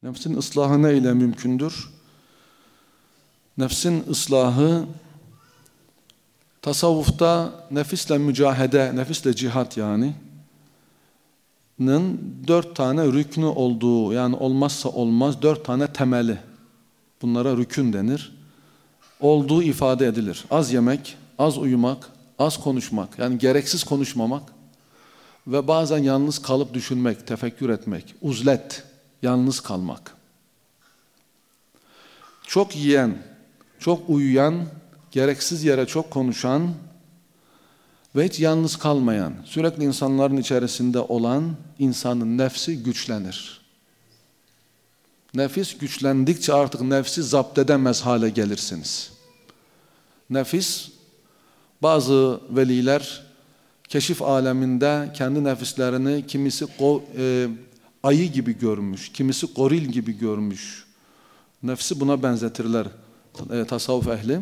Nefsin ıslahı ne ile mümkündür? Nefsin ıslahı tasavvufta nefisle mücahede, nefisle cihat yani 4 tane rüknü olduğu, yani olmazsa olmaz 4 tane temeli, bunlara rükün denir, olduğu ifade edilir. Az yemek, az uyumak, az konuşmak, yani gereksiz konuşmamak ve bazen yalnız kalıp düşünmek, tefekkür etmek, uzlet, yalnız kalmak. Çok yiyen, çok uyuyan, gereksiz yere çok konuşan ve hiç yalnız kalmayan, sürekli insanların içerisinde olan insanın nefsi güçlenir. Nefis güçlendikçe artık nefsi zapt edemez hale gelirsiniz. Nefis, bazı veliler keşif aleminde kendi nefislerini kimisi ayı gibi görmüş, kimisi goril gibi görmüş. Nefsi buna benzetirler tasavvuf ehli.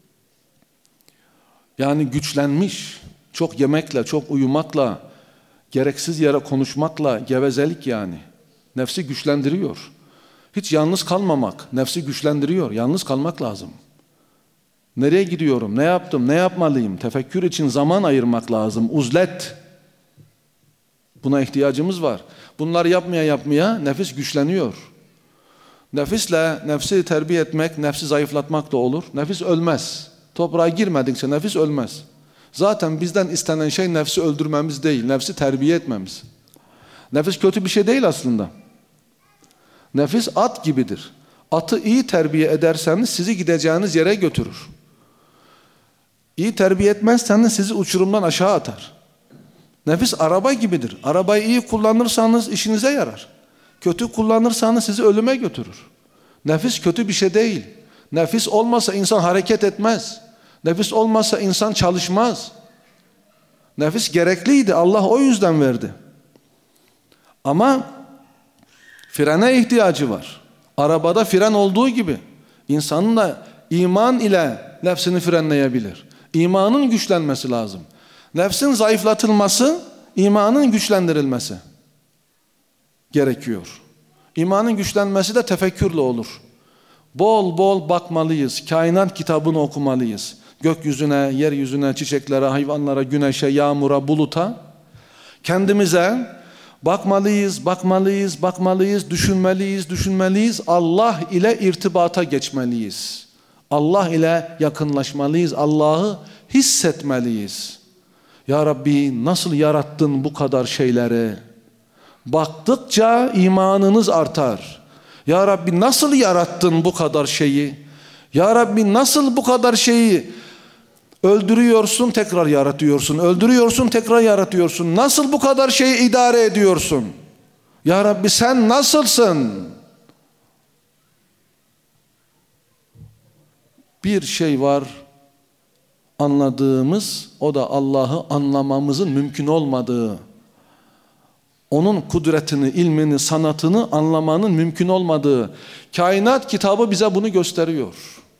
Yani güçlenmiş, çok yemekle, çok uyumakla, gereksiz yere konuşmakla, gevezelik yani. Nefsi güçlendiriyor. Hiç yalnız kalmamak, nefsi güçlendiriyor. Yalnız kalmak lazım. Nereye gidiyorum, ne yaptım, ne yapmalıyım? Tefekkür için zaman ayırmak lazım. Uzlet. Buna ihtiyacımız var. Bunları yapmaya nefis güçleniyor. Nefisle nefsi terbiye etmek, nefsi zayıflatmak da olur. Nefis ölmez. Toprağa girmedikçe nefis ölmez. Zaten bizden istenen şey nefsi öldürmemiz değil, nefsi terbiye etmemiz. Nefis kötü bir şey değil aslında. Nefis at gibidir. Atı iyi terbiye ederseniz sizi gideceğiniz yere götürür. İyi terbiye etmezseniz sizi uçurumdan aşağı atar. Nefis araba gibidir. Arabayı iyi kullanırsanız işinize yarar. Kötü kullanırsanız sizi ölüme götürür. Nefis kötü bir şey değil. Nefis olmasa insan hareket etmez. Nefis olmasa insan çalışmaz. Nefis gerekliydi. Allah o yüzden verdi. Ama frene ihtiyacı var. Arabada fren olduğu gibi insanın da iman ile nefsini frenleyebilir. İmanın güçlenmesi lazım. Nefsin zayıflatılması, imanın güçlendirilmesi gerekiyor. İmanın güçlenmesi de tefekkürle olur. Bol bol bakmalıyız. Kainat kitabını okumalıyız. Gökyüzüne, yeryüzüne, çiçeklere, hayvanlara, güneşe, yağmura, buluta. Kendimize bakmalıyız, düşünmeliyiz. Allah ile irtibata geçmeliyiz. Allah ile yakınlaşmalıyız. Allah'ı hissetmeliyiz. Ya Rabbi nasıl yarattın bu kadar şeyleri? Baktıkça imanınız artar. Ya Rabbi nasıl yarattın bu kadar şeyi? Ya Rabbi nasıl bu kadar şeyi öldürüyorsun, tekrar yaratıyorsun. Öldürüyorsun, tekrar yaratıyorsun. Nasıl bu kadar şeyi idare ediyorsun? Ya Rabbi sen nasılsın? Bir şey var anladığımız, o da Allah'ı anlamamızın mümkün olmadığı. Onun kudretini, ilmini, sanatını anlamanın mümkün olmadığı. Kainat kitabı bize bunu gösteriyor.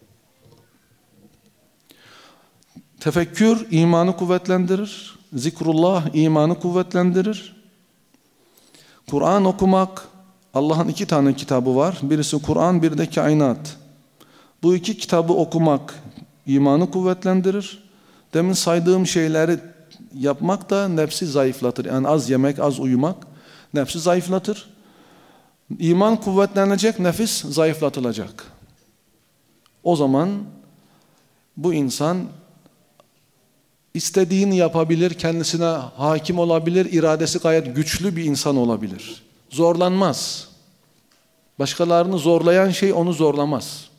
Tefekkür imanı kuvvetlendirir. Zikrullah imanı kuvvetlendirir. Kur'an okumak, Allah'ın 2 tane kitabı var. Birisi Kur'an, bir de kainat. Bu 2 kitabı okumak imanı kuvvetlendirir. Demin saydığım şeyleri yapmak da nefsi zayıflatır. Yani az yemek, az uyumak nefsi zayıflatır. İman kuvvetlenecek, nefis zayıflatılacak. O zaman bu insan istediğini yapabilir, kendisine hakim olabilir, iradesi gayet güçlü bir insan olabilir. Zorlanmaz. Başkalarını zorlayan şey onu zorlamaz.